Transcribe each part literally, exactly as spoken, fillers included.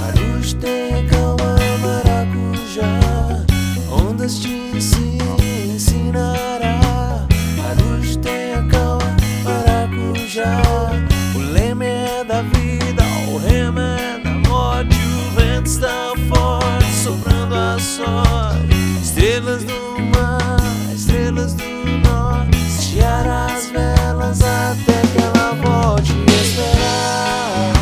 A luz tem calma, maracujá. Ondas te ensinará. A luz tem a calma, maracujá. O leme é da vida, o remo é da morte. O vento está forte, soprando a sorte. Estrelas do mar, estrelas do norte. Estiar as velas até que ela volte. Esperar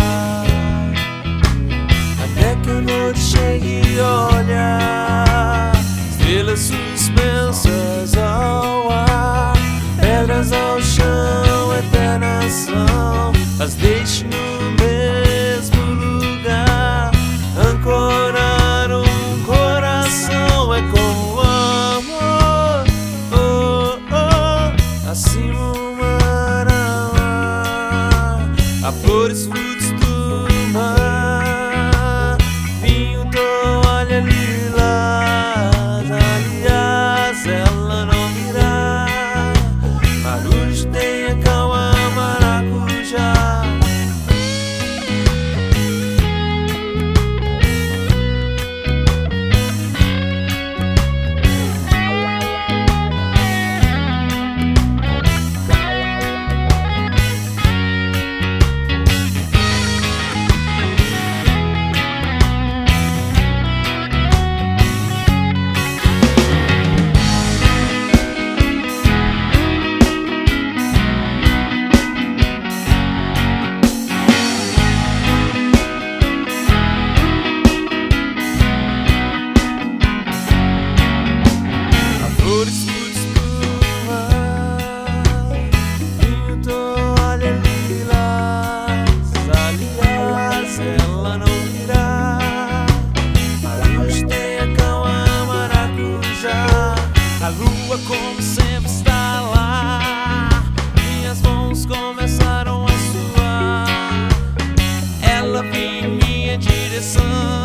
até que a noite chegue e olhar. Estrelas suspensas ao ar, pedras ao chão, eternas são. As deixe no mesmo lugar. Ancorar um coração é como amor. Oh, oh, acima o mar, há flores, frutos do mar, vinho, toalha, lilás. Aliás, ela não virá. A luz tem a calma, maracujá. Flores, frutos do mar, vinho, toalha, lilás. Aliás, ela não virá. A luz tem a calma, maracujá. A lua, como sempre, está lá. Minhas mãos começaram a suar. Ela vinha em minha direção.